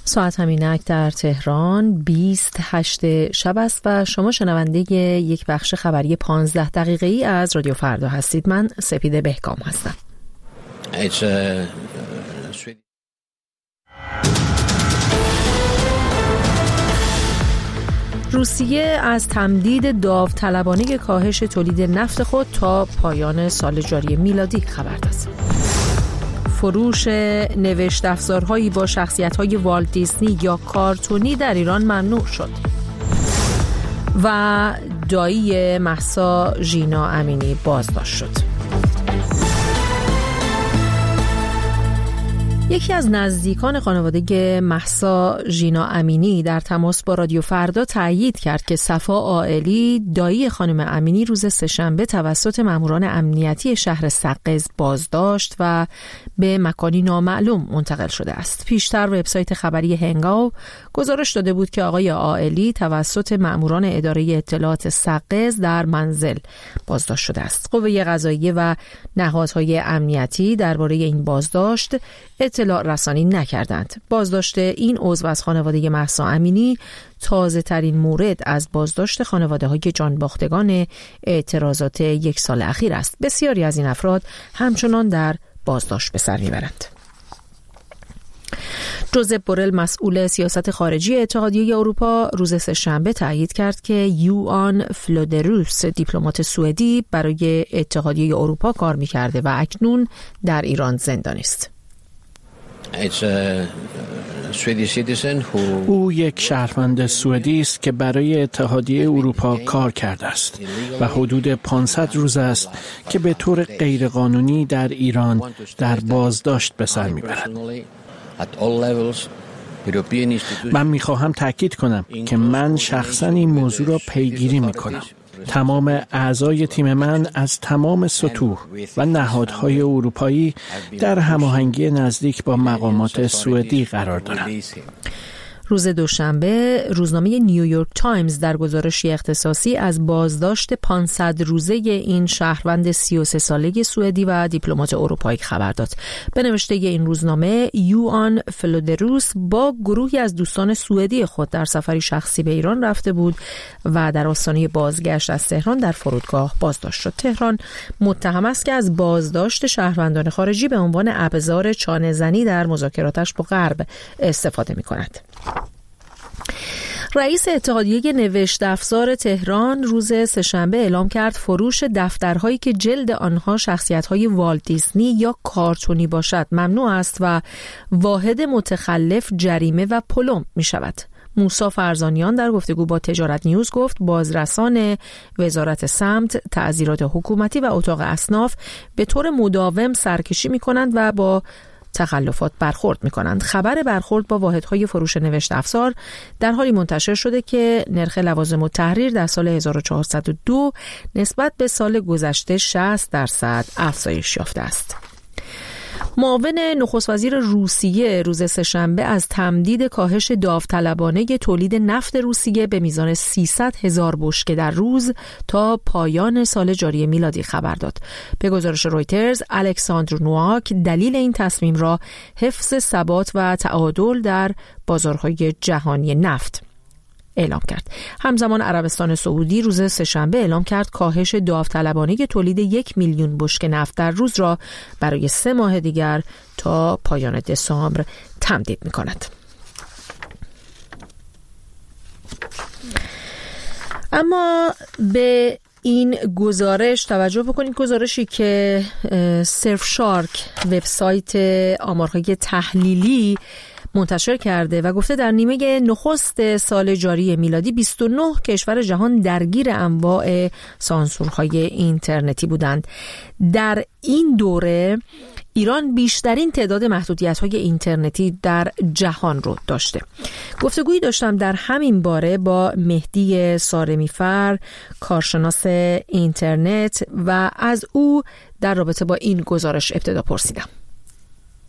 ساعت همینک در تهران 28 شب است و شما شنونده یک بخش خبری 15 دقیقه‌ای از رادیو فردا هستید. من سپیده بهکام هستم. روسیه از تمدید داوطلبانه کاهش تولید نفت خود تا پایان سال جاری میلادی خبر داد. فروش نوشت افزارهایی با شخصیت‌های والت دیزنی یا کارتونی در ایران ممنوع شد. و دایی مهسا ژینا امینی بازداشت شد. یکی از نزدیکان خانواده مهسا ژینا امینی در تماس با رادیو فردا تأیید کرد که صفا عائلی دایی خانم امینی روز سه‌شنبه توسط ماموران امنیتی شهر سقز بازداشت و به مکانی نامعلوم منتقل شده است. پیشتر وبسایت خبری هنگاو گزارش داده بود که آقای عائلی توسط ماموران اداره اطلاعات سقز در منزل بازداشت شده است. قوه قضاییه و نهادهای امنیتی درباره این بازداشت اطلاع رسانی نکردند. بازداشت این عضو از خانواده مهسا امینی تازه ترین مورد از بازداشت خانواده های جانباختگان اعتراضات یک سال اخیر است. بسیاری از این افراد همچنان در بازداشت به سر میبرند. جوزپ بورل مسئول سیاست خارجی اتحادیه اروپا روز سه‌شنبه تأیید کرد که یوآن فلودروس دیپلمات سوئدی برای اتحادیه اروپا کار می‌کرده و اکنون در ایران زندانی است. او یک شهروند سوئدی است که برای اتحادیه اروپا کار کرده است و حدود 500 روز است که به طور غیرقانونی در ایران در بازداشت به سر میبرد. من میخواهم تاکید کنم که من شخصا این موضوع را پیگیری میکنم. تمام اعضای تیم من از تمام سطوح و نهادهای اروپایی در هماهنگی نزدیک با مقامات سوئدی قرار دارند. روز دوشنبه روزنامه نیویورک تایمز در گزارشی اختصاصی از بازداشت 500 روزه این شهروند 33 ساله سوئدی و دیپلمات اروپایی خبر داد. به نوشته این روزنامه یوآن فلودروس با گروهی از دوستان سوئدی خود در سفری شخصی به ایران رفته بود و در آستانه بازگشت از تهران در فرودگاه بازداشت شد. تهران متهم است که از بازداشت شهروندان خارجی به عنوان ابزار چانه‌زنی در مذاکراتش با غرب استفاده می‌کند. رئیس اتحادیه نوشت افزار تهران روز سه‌شنبه اعلام کرد فروش دفترهایی که جلد آنها شخصیت‌های والت دیزنی یا کارتونی باشد ممنوع است و واحد متخلف جریمه و پلم می‌شود. موسی فرزانیان در گفتگو با تجارت نیوز گفت بازرسان وزارت سمت، تعزیرات حکومتی و اتاق اصناف به طور مداوم سرکشی می‌کنند و با تخلفات برخورد می‌کنند. خبر برخورد با واحدهای فروش نوشت افزار در حالی منتشر شده که نرخ لوازم التحریر در سال 1402 نسبت به سال گذشته 60% افزایش یافته است. معاون نخست وزیر روسیه روز سه‌شنبه از تمدید کاهش داوطلبانه تولید نفت روسیه به میزان 300,000 بشکه در روز تا پایان سال جاری میلادی خبر داد. به گزارش رویترز، الکساندر نواک دلیل این تصمیم را حفظ ثبات و تعادل در بازارهای جهانی نفت اعلام کرد. همزمان عربستان سعودی روز سه‌شنبه اعلام کرد کاهش داوطلبانه تولید 1 میلیون بشکه نفت در روز را برای 3 ماه دیگر تا پایان دسامبر تمدید می‌کند. اما به این گزارش توجه بکنید، گزارشی که سرفشارک وبسایت آمارهای تحلیلی منتشر کرده و گفته در نیمه نخست سال جاری میلادی 29 کشور جهان درگیر انواع سانسورهای اینترنتی بودند. در این دوره ایران بیشترین تعداد محدودیت‌های اینترنتی در جهان رو داشته. گفتگویی داشتم در همین باره با مهدی سارمیفر، کارشناس اینترنت، و از او در رابطه با این گزارش ابتدا پرسیدم.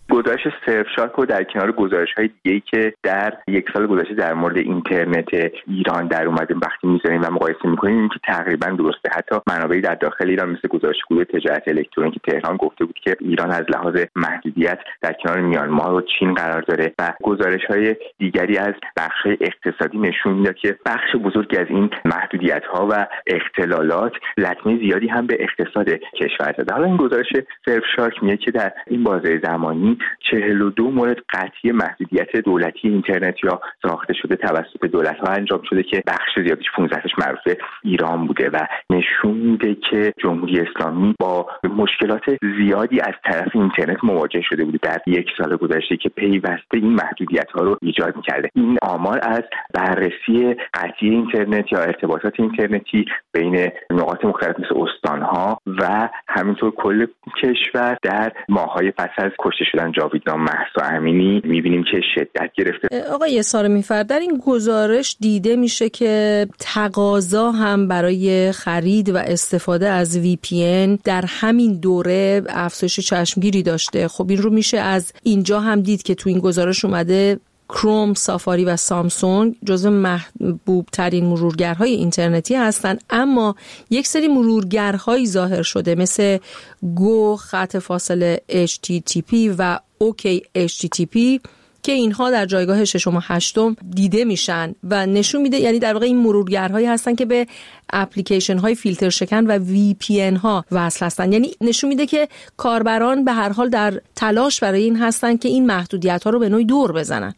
گزارش سرفشارک رو در کنار گزارش‌های دیگه‌ای که در یک سال گذشته در مورد اینترنت ایران در اومده وقتی می‌ذاریم و مقایسه می‌کنیم این که تقریباً درسته. حتی منابعی در داخل ایران مثل گزارش گروه تجارت الکترونیکی تهران گفته بود که ایران از لحاظ محدودیت در کنار میانمار و چین قرار داره و گزارش‌های دیگری از بخش اقتصادی نشون میده که بخش بزرگی از این محدودیت‌ها و اختلالات لطمه زیادی هم به اقتصاد کشور زده. حالا این گزارش سرفشارک میگه که در این بازه زمانی 42 مورد قطعی محدودیت دولتی اینترنت یا ساخته شده توسط دولت‌ها انجام شده که بخش زیادیش 15تاش مربوط ایران بوده و نشون میده که جمهوری اسلامی با مشکلات زیادی از طرف اینترنت مواجه شده بوده در یک سال گذشته که پیوسته این محدودیت‌ها رو ایجاد می‌کرده. این آمار از بررسی قطعی اینترنت یا ارتباطات اینترنتی بین نقاط مختلف مثل استان‌ها و همینطور کل کشور در ماه‌های پس از کشته شدن جاویدان مهسا امینی می‌بینیم که شدت گرفته. آقای سارمی‌فر، در این گزارش دیده میشه که تقاضا هم برای خرید و استفاده از VPN در همین دوره افزایش چشمگیری داشته. خب این رو میشه از اینجا هم دید که تو این گزارش اومده کروم، سافاری و سامسونگ جزو محبوب ترین مرورگرهای اینترنتی هستند، اما یک سری مرورگرهایی ظاهر شده مثل گو _HTTP و OKHTTP که اینها در جایگاه 6 و 8 دیده میشن و نشون میده، یعنی در واقع این مرورگرهایی هستن که به اپلیکیشن های فیلتر شکن و VPN ها وصل هستن. یعنی نشون میده که کاربران به هر حال در تلاش برای این هستن که این محدودیت ها رو به نوعی دور بزنن.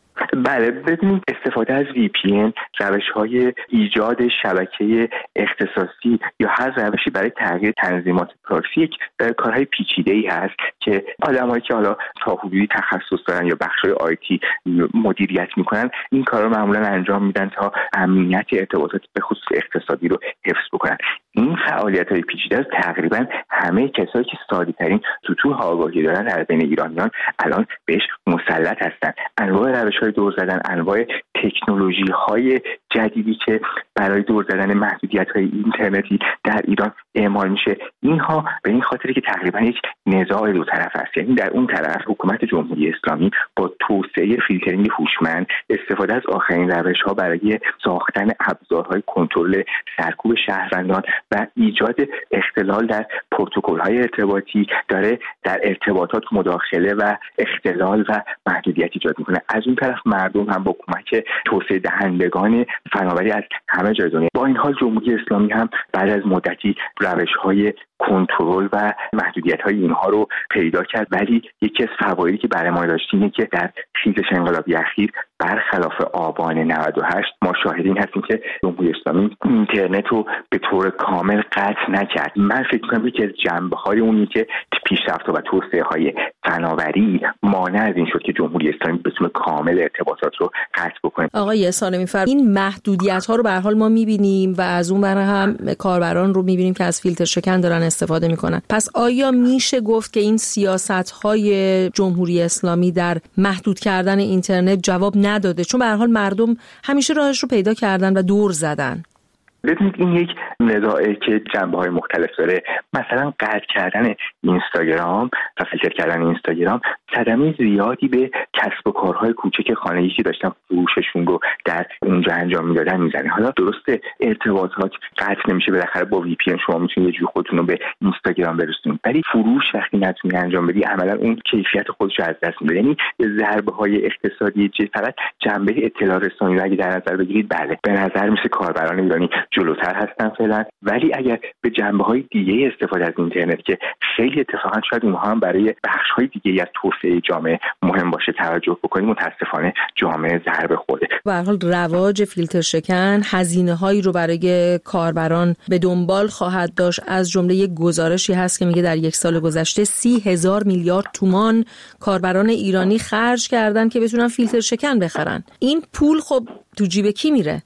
بله، ببینید استفاده از VPN روش‌های ایجاد شبکه اختصاصی یا هر روشی برای تغییر تنظیمات پراکسی یک کارهای پیچیده‌ای هست که آدمایی که حالا تا حدودی تخصص دارن یا بخش‌های آیتی مدیریت میکنن این کارا رو معمولا انجام میدن تا امنیت ارتباطات به خصوص اقتصادی رو حفظ بکنن. این فعالیت‌های پیچیده از تقریبا همه کسایی که ساده‌ترین سطوح آگاهی دارن در بین ایرانیان الان بهش مسلط هستن. انواع روش‌های دور زدن، انواع تکنولوژی‌های جدیدی که برای دور زدن محدودیت‌های اینترنتی در ایران اعمال میشه، اینها به این خاطره که تقریبا یک نزاع دو طرف است. یعنی در اون طرف حکومت جمهوری اسلامی با توسعه فیلترینگ هوشمند، استفاده از آخرین روش‌ها برای ساختن ابزارهای کنترل سرکوب شهروندان و ایجاد اختلال در پروتکل‌های ارتباطی داره در ارتباطات مداخله و اختلال و محدودیت ایجاد میکنه. از اون طرف مردم هم با کمک توسعه دهندگان فناوری از همه جای دنیا، با این حال جمهوری اسلامی هم بعد از مدتی روش‌های کنترل و محدودیت‌های اینها رو پیدا کرد، ولی یکی از فوایدی که برای ما داشت اینه که در خیزش انقلابی اخیر برخلاف آبان 98 ما شاهدین هستیم که جمهوری اسلامی اینترنت رو به طور کامل قطع نکرد. من فکر می‌کنم یکی از جنبه‌های اونی که پیشرفت‌ها و توسعه‌های فناوری مانع از این شد که جمهوری اسلامی به طور کامل ارتباطات رو قطع بکنه. آقای سارمی‌فر، این محدودیت‌ها رو به هر حال ما می‌بینیم و از اون برای هم کاربران رو می‌بینیم که از فیلتر شکن دارن استفاده می‌کنن. پس آیا میشه گفت که این سیاست‌های جمهوری اسلامی در محدود کردن اینترنت جواب نداده؟ چون به هر حال مردم همیشه راهش رو پیدا کردن و دور زدن. ببینید این یک نزاعی که جنبه‌های مختلف داره. مثلا قطع کردن اینستاگرام و فیلتر کردن اینستاگرام صدمه زیادی به کسب و کارهای کوچک خانگی که داشتن فروششون رو در اونجا انجام میدادن میزنه. حالا درسته ارتباطات قطع نمیشه، بالاخره با VPN شما میتونید یه جور خودتون رو به اینستاگرام برسونید، ولی فروش وقتی نتونی انجام بدی عملا اون کیفیت خودش رو از دست میده. یعنی ضربه‌های اقتصادی فقط جنبه اطلاع رسانی رو اگه در نظر بگیرید، بله به نظر میسه کاربران ایرانی جلوتر هستن فعلا، ولی اگر به جنبه‌های دیگه استفاده از اینترنت که خیلی اتفاقا شاید اونها هم برای بخش‌های دیگه از توسعه جامعه مهم باشه توجه بکنیم، متاسفانه جامعه ضربه خورده. به هر حال رواج فیلتر شکن هزینه‌هایی رو برای کاربران به دنبال خواهد داشت. از جمله یک گزارشی هست که میگه در یک سال گذشته 30,000 میلیارد تومان کاربران ایرانی خرج کردن که بتونن فیلتر شکن بخرن. این پول خب تو جیب کی میره؟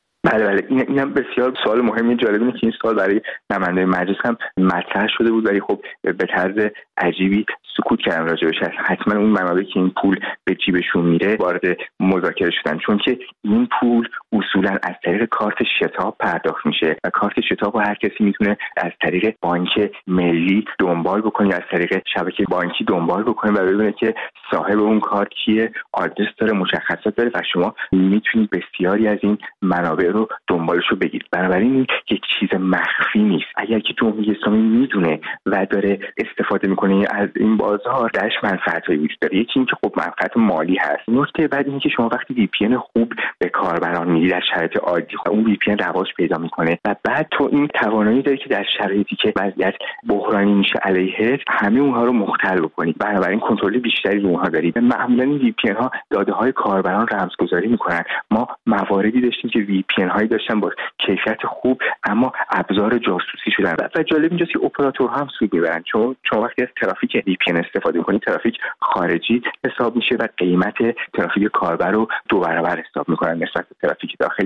بله اینم بسیار سوال مهمی. جالب اینه که این سوال برای نماینده مجلس هم مطرح شده بود، ولی خب به طرز عجیبی سکوت کردن راجبش. حتما اون منابعی که این پول به جیبشون میره وارد مذاکره شدن، چون که این پول اصولا از طریق کارت شتاب پرداخت میشه و کارت شتاب هر کسی میتونه از طریق بانک ملی دنبال بکنه، از طریق شبکه بانکی دنبال بکنه و ببینه که صاحب اون کارت کیه، آدرس داره، مشخصات داره و شما میتونید بسیاری از این منابع رو دنبالشو بگیرید. بنابراین یک چیز مخفی نیست. اگر که جمهوری اسلامی میدونه و داره استفاده میکنه از این بازار، درش منفعت‌هایی وجود داره. یکی اینکه خب منفعت مالی هست. نکته بعد اینه که شما وقتی وی پی ان خوب به کاربران میدی در شرایط عادی، اون وی پی ان رواج پیدا میکنه و بعد تو این توانایی داری که در شرایطی که وضعیت بحرانی میشه علیه همه اونها رو مختل بکنی. بنابراین کنترل بیشتری رو اونها داری. معمولا این وی پی ان ها داده های کاربران رمزگذاری میکنن. ما مواردی داشتیم که وی پی ان هایی داشتن با کیفیت خوب اما ابزار جاسوسی شدن و جالب اینجاست که اپراتورها هم سود میبرن، چون وقتی از ترافیک وی پی ان استفاده میکنی ترافیک خارجی حساب میشه و قیمت ترافیک کاربر رو 2 برابر حساب میکنن نسبت به ترافیک داخلی.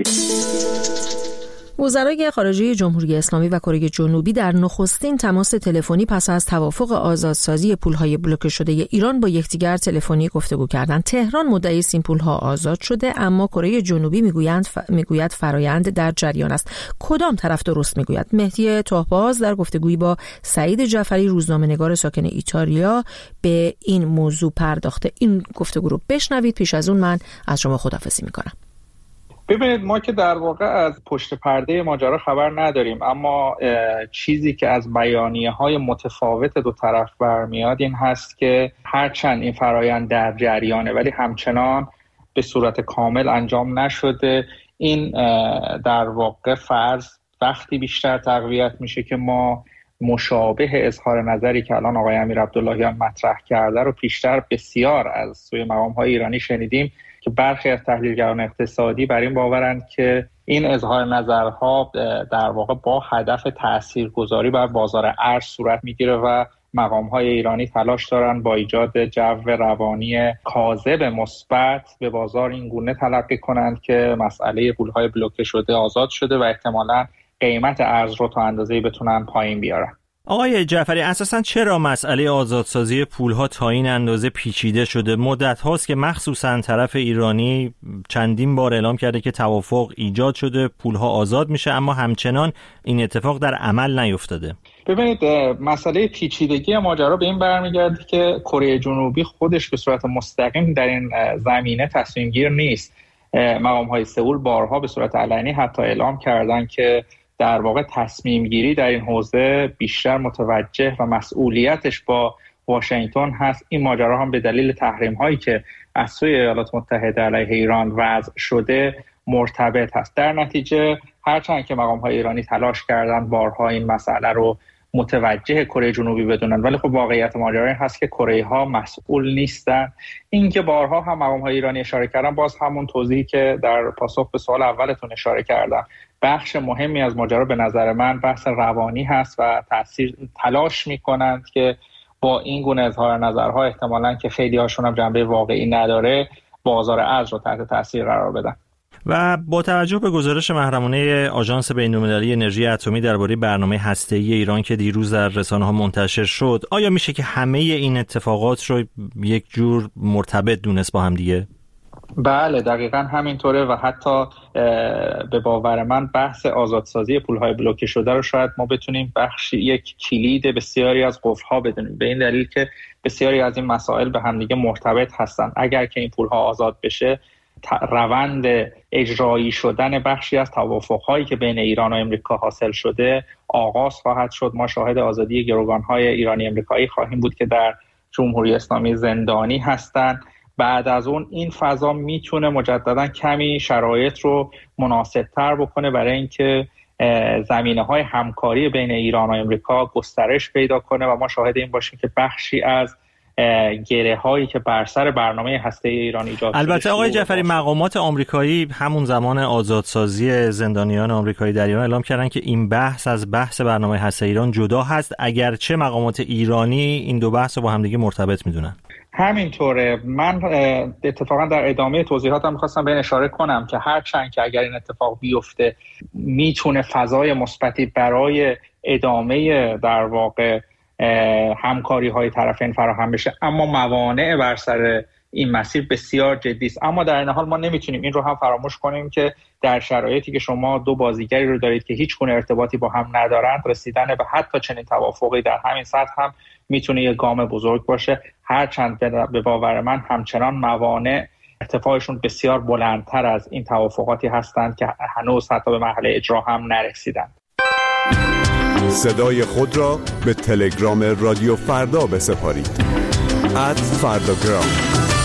وزرای خارجه جمهوری اسلامی و کره جنوبی در نخستین تماس تلفنی پس از توافق آزادسازی پولهای بلوکه شده ایران با یکدیگر تلفنی گفتگو کردند. تهران مدعی است این پولها آزاد شده، اما کره جنوبی میگوید فرایند در جریان است. کدام طرف درست میگوید؟ مهدی تاهباز در گفتگویی با سعید جعفری روزنامه‌نگار ساکن ایتالیا به این موضوع پرداخته. این گفتگو رو بشنوید. پیش از اون من از شما خداحافظی میکنم. ببینید، ما که در واقع از پشت پرده ماجرا خبر نداریم، اما چیزی که از بیانیه‌های متفاوت دو طرف برمیاد این هست که هرچند این فرایند در جریانه ولی همچنان به صورت کامل انجام نشده. این در واقع فرض وقتی بیشتر تقویت میشه که ما مشابه اظهار نظری که الان آقای امیر عبداللهیان مطرح کرده رو پیشتر بسیار از سوی مقام‌های ایرانی شنیدیم که برخی از تحلیلگران اقتصادی بر این باورند که این اظهار نظرها در واقع با هدف تاثیرگذاری بر بازار ارز صورت میگیره و مقام‌های ایرانی تلاش دارن با ایجاد جو روانی کاذب مثبت به بازار این گونه تلقی کنند که مسئله پول‌های بلوکه شده آزاد شده و احتمالاً قیمت ارز رو تا اندازه‌ای بتونن پایین بیارن. آقای جعفری، اساساً چرا مسئله آزادسازی پولها تا این اندازه پیچیده شده؟ مدت هاست که مخصوصاً طرف ایرانی چندین بار اعلام کرده که توافق ایجاد شده، پولها آزاد میشه، اما همچنان این اتفاق در عمل نیفتاده. ببینید، مسئله پیچیدگی ماجرا به این برمیگرده که کره جنوبی خودش به صورت مستقیم در این زمینه تصمیم گیر نیست. مقام‌های سئول بارها به صورت علنی حتی اعلام کردن که در واقع تصمیم گیری در این حوزه بیشتر متوجه و مسئولیتش با واشنگتن هست. این ماجرا هم به دلیل تحریم هایی که از سوی ایالات متحده علیه ایران وضع شده مرتبط هست. در نتیجه هرچند که مقام های ایرانی تلاش کردن بارها این مسئله رو متوجه کره جنوبی بدونن، ولی خب واقعیت ماجرا این هست که کره ها مسئول نیستن. این که بارها هم مقام های ایرانی اشاره کردن، باز همون توضیحی که در پاسخ به سوال اولتون اشاره کردم، بخش مهمی از ماجرا به نظر من بحث روانی هست و تلاش میکنند که با این گونه اظهار نظرها احتمالاً که خیلی هاشون هم جنبه واقعی نداره بازار ارز رو تحت تاثیر قرار بدن. و با توجه به گزارش محرمانه آژانس بین‌المللی انرژی اتمی درباره برنامه هسته‌ای ایران که دیروز در رسانه‌ها منتشر شد، آیا میشه که همه این اتفاقات رو یک جور مرتبط دونست با هم دیگه؟ بله، دقیقاً همینطوره و حتی به باور من بحث آزادسازی پول‌های بلوکه شده رو شاید ما بتونیم بخشی یک کلید بسیاری از قفل‌ها بدونیم، به این دلیل که بسیاری از این مسائل به هم دیگه مرتبط هستن. اگر که این پول‌ها آزاد بشه، روند اجرایی شدن بخشی از توافق‌هایی که بین ایران و امریکا حاصل شده آغاز خواهد شد. ما شاهد آزادی گروگان‌های ایرانی امریکایی خواهیم بود که در جمهوری اسلامی زندانی هستند. بعد از اون این فضا میتونه مجددا کمی شرایط رو مناسب‌تر بکنه برای اینکه زمینه‌های همکاری بین ایران و امریکا گسترش پیدا کنه و ما شاهد این باشیم که بخشی از گره‌هایی که بر سر برنامه هسته‌ای ایران ایجاد شده. البته آقای جعفری، مقامات آمریکایی همون زمان آزادسازی زندانیان آمریکایی در ایران اعلام کردن که این بحث از بحث برنامه هسته‌ای ایران جدا هست، اگرچه مقامات ایرانی این دو بحث رو با هم دیگه مرتبط میدونن. همینطوره. من اتفاقا در ادامه توضیحاتم می‌خواستم به این اشاره کنم که هرچند که اگر این اتفاق بیفته میتونه فضای مثبتی برای ادامه در واقع همکاری های طرفین فراهم بشه، اما موانع بر سر این مسیر بسیار جدی است. اما در این حال ما نمیتونیم این رو هم فراموش کنیم که در شرایطی که شما دو بازیگری رو دارید که هیچ گونه ارتباطی با هم ندارند، رسیدن به حتی چنین توافقی در همین سطح هم میتونه یک گام بزرگ باشه، هرچند به باور من همچنان موانع ارتفاعشون بسیار بلندتر از این توافقاتی هستند که هنوز حتی به مرحله اجرا هم نرسیدند. صدای خود را به تلگرام رادیو فردا بسپارید @فرداگرام.